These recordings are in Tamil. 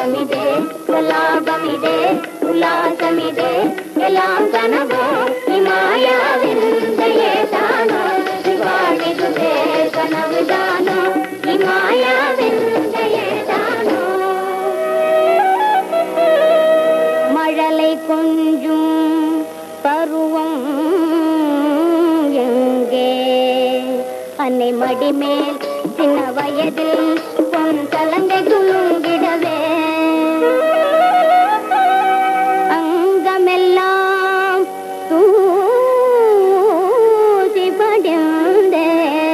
ಸಂತೋಷಮಿದೆ ಕಲಾಪಮಿದೆ ಉಲ್ಲಾಸಮಿದೆ ಎல்லாம் ಕನವೋ ಈ ಮಾಯಾವಿಂದೆಯೇ ತಾನೋ ಶಿವಾಣಿದುದೇ ಕನವುದಾನೋ ಈ மாயாவிந்தையே தானோ மழலை கொஞ்சும் பருவம் எங்கே அன்னை மடிமேல் சின்ன வயதில் பொன் தலங்கை குலுங்கிடவே அங்கமெல்லாம் தூசி படிந்தே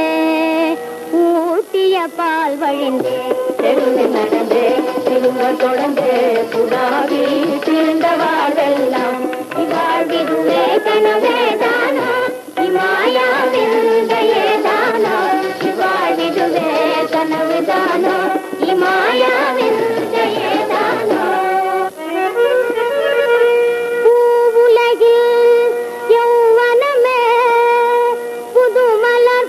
ஊட்டிய பால் வழிந்தே தெருவில் நடந்தே திரும்ப தொடர்ந்தே புறாவி திருந்த வாழ்வெல்லாம் இவாழ்விதுவே கனவே தானோ இமாயாவிந்தையே தானோ இவாழ்விதுவே கனவு தானோ இமாயாவிந்தையே தானோ பூவுலகில் யௌவனமே புது மலர்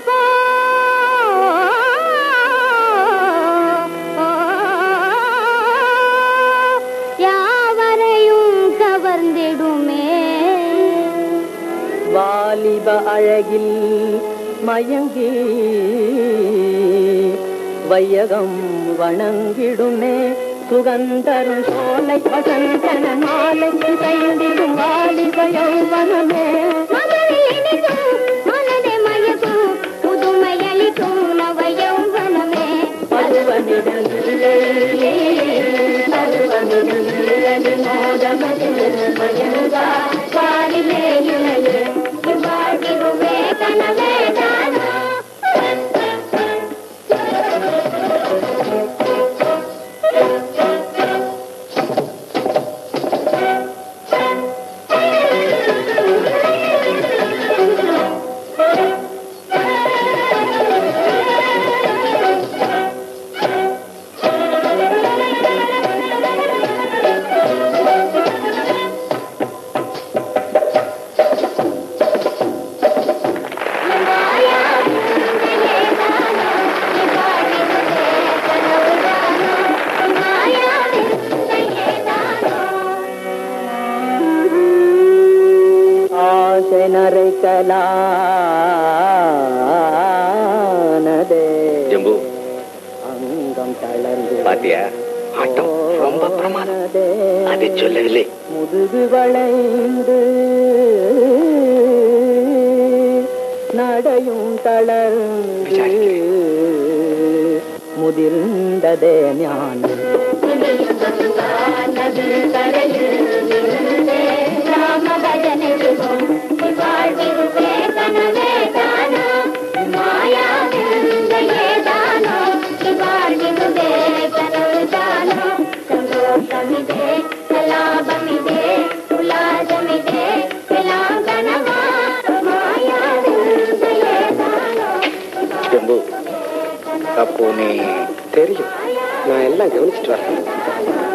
யாவரையும் கவர்ந்திடுமே வாலிப அழகில் மயங்கி வையகம் வணங்கிடுமே சுகந்தரும் சோலை வசந்தன மாலை கைந்திடும் வாலிப யௌவனமே மனதை மயக்கும் புதுமையளிக்கும் நவ யௌவனமே பருவமிடலே மோதமதிலுகா பாரிலே இளையே இவ்வாழ்விதுவே கனவே தானோ நரைக்கலானதே ஜம்பு அங்கம் தளர்ந்து பாத்தியா ஆட்டம் ரொம்ப பிரமாதம் அதை சொல்லவில்லை முதுகு வளைந்து நடையும் தளர்ந்து முதிர்ந்ததே ஞானம் ராம பஜனை வாழ்விதுவே கனவே தானோ மாயாவிந்தையே தானோ வாழ்விதுவே கனவு தானோ சந்தோஷமிதே கலாபமிதே உல்லாசமிதே எல்லாம் கனவா மாயாவிந்தையே தானோ ஜம்பு அப்போ நீ தெரியும் நான் எல்லாம் கவனிச்சுட்டு வரேன்